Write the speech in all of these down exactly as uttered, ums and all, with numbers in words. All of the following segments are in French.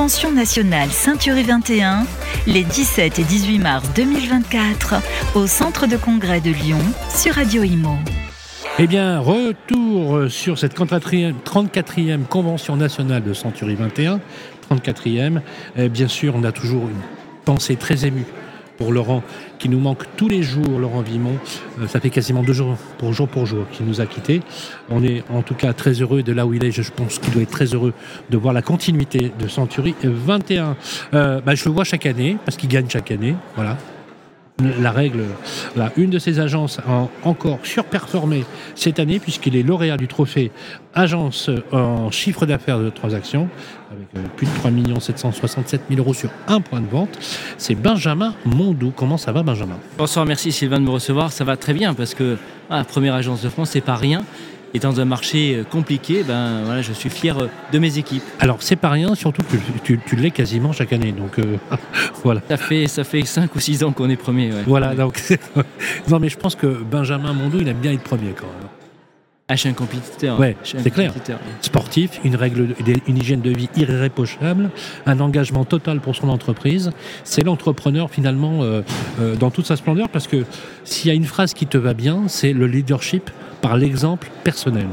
Convention nationale Century vingt et un, les dix-sept et dix-huit mars deux mille vingt-quatre, au Centre de congrès de Lyon, sur Radio Imo. Eh bien, retour sur cette trente-quatrième Convention nationale de Century vingt et un, trente-quatrième. Et bien sûr, on a toujours une pensée très émue pour Laurent, qui nous manque tous les jours, Laurent Vimont. Euh, ça fait quasiment deux jours pour jour pour jour qu'il nous a quittés. On est en tout cas très heureux de là où il est. Je pense qu'il doit être très heureux de voir la continuité de Century vingt et un. Euh, bah, je le vois chaque année, parce qu'il gagne chaque année. Voilà. La règle, là, une de ces agences a encore surperformé cette année puisqu'il est lauréat du trophée agence en chiffre d'affaires de transaction avec euh, plus de trois millions sept cent soixante-sept mille euros sur un point de vente. C'est Benjamin Mondou. Comment ça va, Benjamin ? Bonsoir, merci Sylvain de me recevoir. Ça va très bien parce que ah, première agence de France, c'est pas rien. Et dans un marché compliqué, ben, voilà, je suis fier de mes équipes. Alors, c'est pas rien, surtout que tu, tu l'es quasiment chaque année. Donc, euh, voilà. Ça fait, ça fait cinq ou six ans qu'on est premier. Ouais. Voilà, donc... non, mais je pense que Benjamin Mondou, il aime bien être premier quand même. Ah, je suis un compétiteur. Ouais, c'est clair. Sportif, une règle, une hygiène de vie irréprochable, un engagement total pour son entreprise. C'est l'entrepreneur finalement euh, euh, dans toute sa splendeur, parce que s'il y a une phrase qui te va bien, c'est le leadership par l'exemple personnel.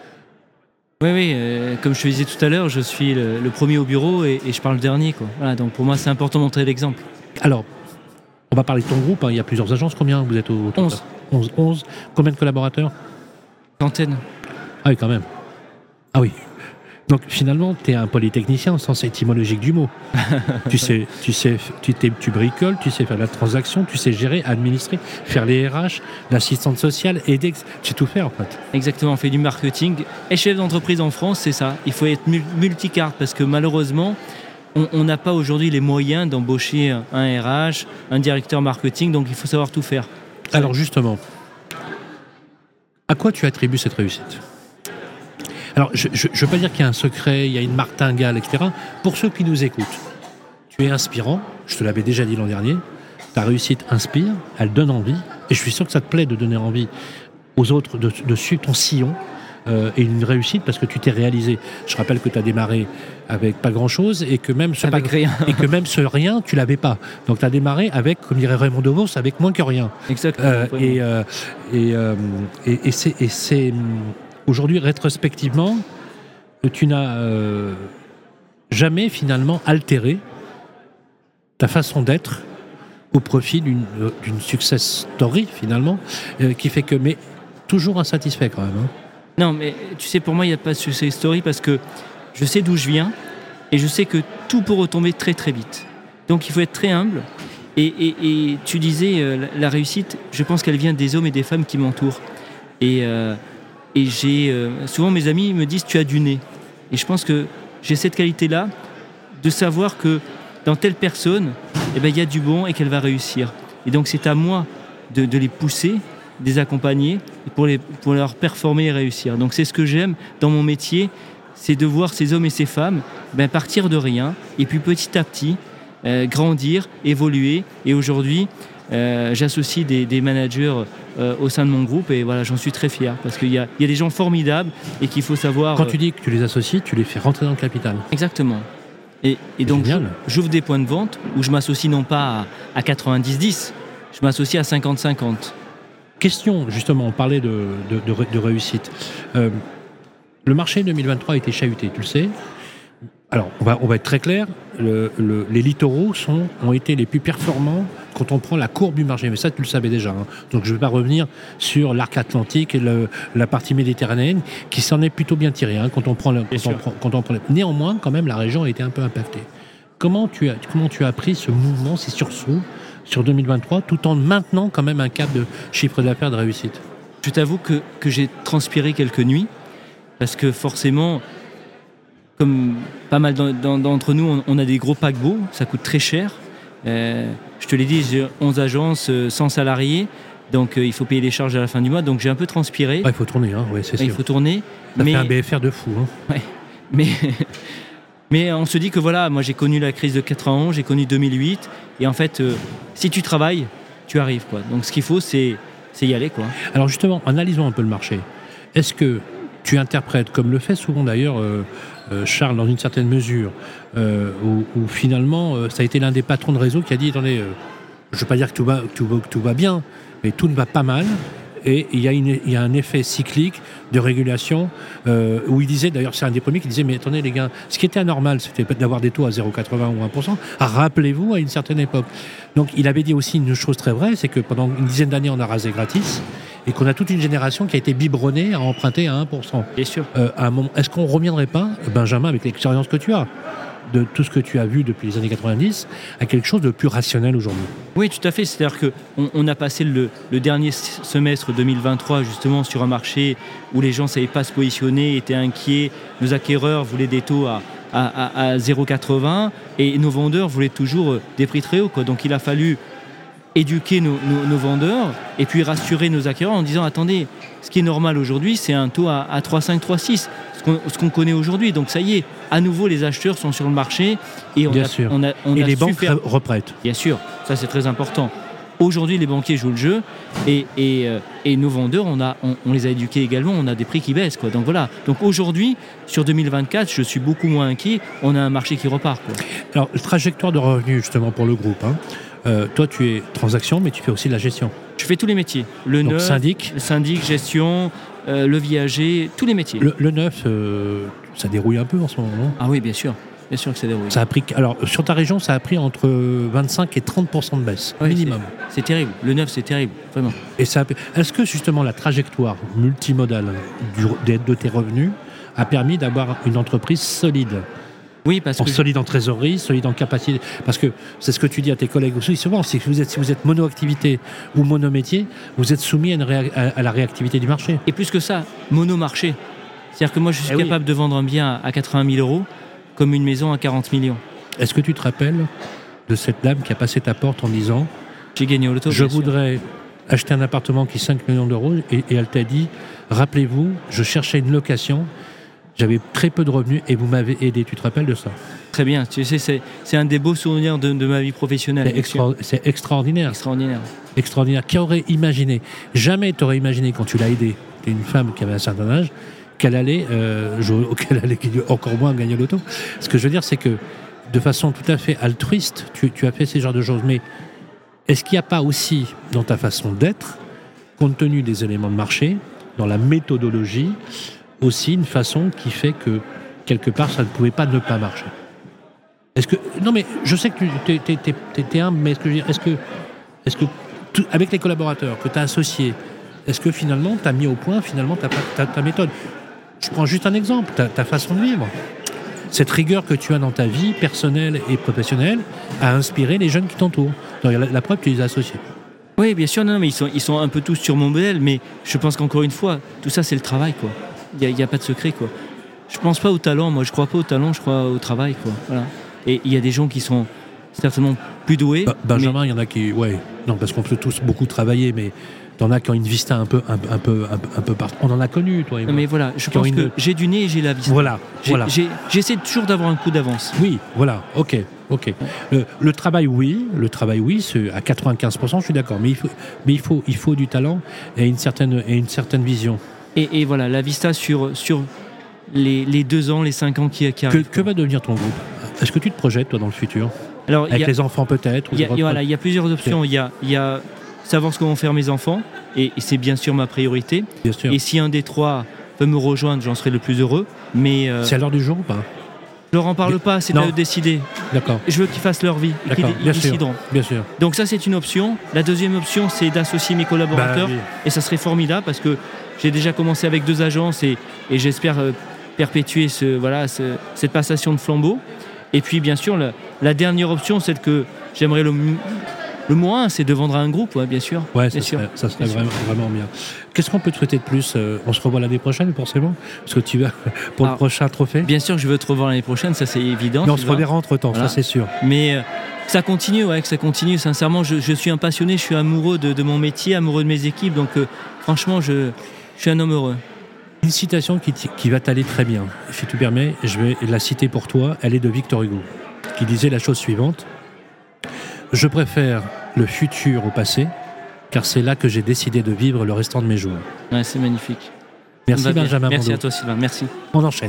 Oui, oui. Euh, comme je te disais tout à l'heure, je suis le, le premier au bureau et, et je parle le dernier, quoi. Voilà, donc pour moi, c'est important de montrer l'exemple. Alors, on va parler de ton groupe. Hein. Il y a plusieurs agences. Combien vous êtes au onze. onze. onze. Combien de collaborateurs ? Centaine. Ah oui, quand même. Ah oui. Donc finalement, tu es un polytechnicien au sens étymologique du mot. tu sais, tu sais, tu, tu bricoles, tu sais faire la transaction, tu sais gérer, administrer, faire les R H, l'assistante sociale, aider, tu sais tout faire en fait. Exactement, on fait du marketing. Et chef d'entreprise en France, c'est ça. Il faut être multicarte parce que malheureusement, on n'a pas aujourd'hui les moyens d'embaucher un R H, un directeur marketing, donc il faut savoir tout faire. Alors justement, à quoi tu attribues cette réussite ? Alors, je ne veux pas dire qu'il y a un secret, il y a une martingale, et cetera. Pour ceux qui nous écoutent, tu es inspirant, je te l'avais déjà dit l'an dernier, ta réussite inspire, elle donne envie, et je suis sûr que ça te plaît de donner envie aux autres de, de suivre ton sillon, euh, et une réussite parce que tu t'es réalisé. Je rappelle que tu as démarré avec pas grand-chose, et que même ce, avec pas, rien. Et que même ce rien, tu l'avais pas. Donc tu as démarré avec, comme dirait Raymond DeVos, avec moins que rien. Exactement. Euh, et, euh, et, euh, et, et c'est... Et c'est aujourd'hui, rétrospectivement, tu n'as euh, jamais finalement altéré ta façon d'être au profit d'une, euh, d'une success story finalement, euh, qui fait que, mais toujours insatisfait quand même. Hein. Non, mais tu sais, pour moi, il n'y a pas de success story parce que je sais d'où je viens et je sais que tout peut retomber très très vite. Donc il faut être très humble. Et, et, et tu disais, euh, la, la réussite, je pense qu'elle vient des hommes et des femmes qui m'entourent. Et euh, Et j'ai euh, souvent mes amis me disent tu as du nez. Et je pense que j'ai cette qualité-là de savoir que dans telle personne, eh ben, y a du bon et qu'elle va réussir. Et donc c'est à moi de, de les pousser, de les accompagner pour, les, pour leur performer et réussir. Donc c'est ce que j'aime dans mon métier, c'est de voir ces hommes et ces femmes ben, partir de rien et puis petit à petit euh, grandir, évoluer. Et aujourd'hui, Euh, j'associe des, des managers euh, au sein de mon groupe et voilà, j'en suis très fier parce qu'il y a, il y a des gens formidables et qu'il faut savoir... Quand tu dis que tu les associes, tu les fais rentrer dans le capital. Exactement. Et, et donc, génial. J'ouvre des points de vente où je m'associe non pas à, à quatre-vingt-dix dix, je m'associe à cinquante cinquante. Question, justement, on parlait de, de, de, de réussite. Euh, le marché deux mille vingt-trois a été chahuté, tu le sais. Alors, on va, on va être très clair, le, le, les littoraux sont, ont été les plus performants quand on prend la courbe du marché. Mais ça, tu le savais déjà. Hein. Donc, je ne vais pas revenir sur l'arc atlantique et le, la partie méditerranéenne, qui s'en est plutôt bien tirée. Hein, quand on prend le, quand on prend, quand on prend le... Néanmoins, quand même, la région a été un peu impactée. Comment tu as, comment tu as pris ce mouvement, ces sursauts sur deux mille vingt-trois, tout en maintenant quand même un cap de chiffre d'affaires de réussite ? Je t'avoue que, que j'ai transpiré quelques nuits, parce que forcément... Comme pas mal d'entre nous, on a des gros paquebots, ça coûte très cher. Euh, je te l'ai dit, j'ai onze agences, cent salariés, donc euh, il faut payer les charges à la fin du mois. Donc j'ai un peu transpiré. Ah, il faut tourner, hein. Ouais, c'est sûr. Il faut tourner. Ça mais... fait un B F R de fou. Hein. Ouais. Mais... mais on se dit que voilà, moi j'ai connu la crise de quatre-vingt-onze, j'ai connu deux mille huit, et en fait, euh, si tu travailles, tu arrives, quoi. Donc ce qu'il faut, c'est, c'est y aller, quoi. Alors justement, analysons un peu le marché. Est-ce que tu interprètes, comme le fait souvent d'ailleurs euh, euh, Charles dans une certaine mesure, euh, où, où finalement euh, ça a été l'un des patrons de réseau qui a dit, attendez, euh, je ne veux pas dire que tout va, que tout, va, que tout va bien, mais tout ne va pas mal. Et il y, a une, il y a un effet cyclique de régulation euh, où il disait, d'ailleurs c'est un des premiers qui disait, mais attendez les gars, ce qui était anormal c'était d'avoir des taux à zéro virgule quatre-vingts ou un pour cent, rappelez-vous à une certaine époque. Donc il avait dit aussi une chose très vraie, c'est que pendant une dizaine d'années on a rasé gratis et qu'on a toute une génération qui a été biberonnée à emprunter à un pour cent. Bien sûr. Euh, à un moment, est-ce qu'on ne reviendrait pas, Benjamin, avec l'expérience que tu as, de tout ce que tu as vu depuis les années quatre-vingt-dix, à quelque chose de plus rationnel aujourd'hui? Oui, tout à fait. C'est-à-dire qu'on on a passé le, le dernier semestre deux mille vingt-trois justement sur un marché où les gens ne savaient pas se positionner, étaient inquiets. Nos acquéreurs voulaient des taux à, à, à, à zéro virgule quatre-vingts et nos vendeurs voulaient toujours des prix très hauts, quoi. Donc il a fallu éduquer nos, nos, nos vendeurs et puis rassurer nos acquéreurs en disant attendez, ce qui est normal aujourd'hui, c'est un taux à, à trois virgule cinq, trois virgule six, ce qu'on, ce qu'on connaît aujourd'hui. Donc ça y est, à nouveau, les acheteurs sont sur le marché et on Bien a, sûr. on a, on et a les banques faire... reprêtent. Bien sûr, ça c'est très important. Aujourd'hui, les banquiers jouent le jeu et, et, euh, et nos vendeurs, on, a, on, on les a éduqués également, on a des prix qui baissent, quoi. Donc voilà. Donc aujourd'hui, sur deux mille vingt-quatre, je suis beaucoup moins inquiet. On a un marché qui repart, quoi. Alors, trajectoire de revenus justement pour le groupe, hein. Euh, toi, tu es transaction, mais tu fais aussi de la gestion. Je fais tous les métiers. Le Donc, neuf, syndic. le syndic, gestion, euh, le viager, tous les métiers. Le, le neuf, euh, ça dérouille un peu en ce moment, non? Ah oui, bien sûr. Bien sûr que ça déroule. Ça a pris, alors, sur ta région, ça a pris entre vingt-cinq et trente pour cent de baisse, Ouais, minimum. C'est, c'est terrible. Le neuf, c'est terrible, vraiment. Et ça a, est-ce que justement la trajectoire multimodale du, de, de tes revenus a permis d'avoir une entreprise solide? Oui, parce En que solide en trésorerie, solide en capacité. Parce que c'est ce que tu dis à tes collègues aussi souvent, c'est que vous êtes, si vous êtes mono-activité ou mono-métier, vous êtes soumis à, une réa- à, à la réactivité du marché. Et plus que ça, mono-marché. C'est-à-dire que moi, je suis Eh oui. capable de vendre un bien à quatre-vingt mille euros comme une maison à quarante millions. Est-ce que tu te rappelles de cette dame qui a passé ta porte en disant J'ai gagné au loto. je bien sûr. voudrais acheter un appartement qui est cinq millions d'euros et, et elle t'a dit rappelez-vous, je cherchais une location, j'avais très peu de revenus et vous m'avez aidé. Tu te rappelles de ça? Très bien. Tu sais, c'est, c'est un des beaux souvenirs de, de ma vie professionnelle. C'est, bien sûr. extra- c'est extraordinaire. Extraordinaire. Extraordinaire. Qui aurait imaginé? Jamais t'aurais imaginé quand tu l'as aidée, t'es une femme qui avait un certain âge, qu'elle allait, euh, jouer, qu'elle allait encore moins gagner au loto. Ce que je veux dire, c'est que de façon tout à fait altruiste, tu, tu as fait ces genres de choses. Mais est-ce qu'il n'y a pas aussi, dans ta façon d'être, compte tenu des éléments de marché, dans la méthodologie, aussi une façon qui fait que, quelque part, ça ne pouvait pas ne pas marcher? Est-ce que... Non, mais je sais que tu t'es, t'es, t'es, t'es humble, mais est-ce que, je veux dire, est-ce que, est-ce que tout, avec les collaborateurs que tu as associés, est-ce que finalement, tu as mis au point finalement ta, ta, ta méthode? Je prends juste un exemple, ta, ta façon de vivre. Cette rigueur que tu as dans ta vie personnelle et professionnelle a inspiré les jeunes qui t'entourent. Donc, la, la preuve, tu les as associés. Oui, bien sûr. Non, non, mais ils sont, ils sont un peu tous sur mon modèle, mais je pense qu'encore une fois, tout ça, c'est le travail, quoi. Il n'y a, a pas de secret, quoi. Je pense pas au talent, moi, je crois pas au talent, je crois au travail, quoi. Voilà. Et il y a des gens qui sont certainement plus doués. Bah, Benjamin, il mais... y en a qui... Ouais, non, parce qu'on peut tous beaucoup travailler, mais t'en as qui ont une vista un peu, un, un peu, un, un peu partout. On en a connu, toi et moi. Non, mais voilà, je pense une... que j'ai du nez et j'ai la vista. Voilà, j'ai, voilà. J'ai, j'essaie toujours d'avoir un coup d'avance. Oui, voilà, ok, ok. Le, le travail, oui, le travail, oui, c'est à quatre-vingt-quinze pour cent, je suis d'accord, mais il faut, mais il faut, il faut du talent et une certaine, et une certaine vision. Et, et voilà, la vista sur, sur les, les deux ans, les cinq ans qui, qui arrivent. Que, que va devenir ton groupe? Est-ce que tu te projettes, toi, dans le futur? Alors, avec a, les enfants, peut-être? Il y, voilà, y a plusieurs options. Il y a, y a savoir ce que vont faire mes enfants, et, et c'est bien sûr ma priorité. Bien sûr. Et si un des trois peut me rejoindre, j'en serai le plus heureux. Mais euh, c'est à l'heure du jour ou pas? Je leur en parle pas, c'est à eux de décider. D'accord. Je veux qu'ils fassent leur vie, et qu'ils bien décideront. Sûr, bien sûr. Donc ça, c'est une option. La deuxième option, c'est d'associer mes collaborateurs, bah, oui. Et ça serait formidable parce que j'ai déjà commencé avec deux agences et, et j'espère euh, perpétuer ce, voilà, ce, cette passation de flambeau. Et puis, bien sûr, la, la dernière option, celle que j'aimerais le, le moins, c'est de vendre à un groupe, ouais, bien sûr. Ouais, bien ça sûr. serait, ça serait vraiment, vraiment bien. Qu'est-ce qu'on peut te souhaiter de plus? On se revoit l'année prochaine, forcément, parce que tu vas pour Alors, le prochain trophée. Bien sûr, je veux te revoir l'année prochaine, ça c'est évident. Mais on se reverra entre-temps, voilà. Ça c'est sûr. Mais euh, ça continue, ouais, que ça continue. Sincèrement, je, je suis un passionné, je suis amoureux de, de mon métier, amoureux de mes équipes, donc euh, franchement, je, je suis un homme heureux. Une citation qui, qui va t'aller très bien, si tu permets, je vais la citer pour toi, elle est de Victor Hugo, qui disait la chose suivante: je préfère le futur au passé, car c'est là que j'ai décidé de vivre le restant de mes jours. Ouais, c'est magnifique. Merci Benjamin Merci Rondeau. à toi Sylvain, merci. On enchaîne.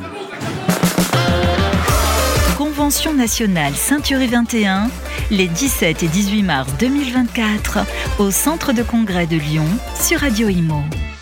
Convention nationale Saint-Thierry vingt et un, les dix-sept et dix-huit mars deux mille vingt-quatre, au Centre de Congrès de Lyon, sur Radio Imo.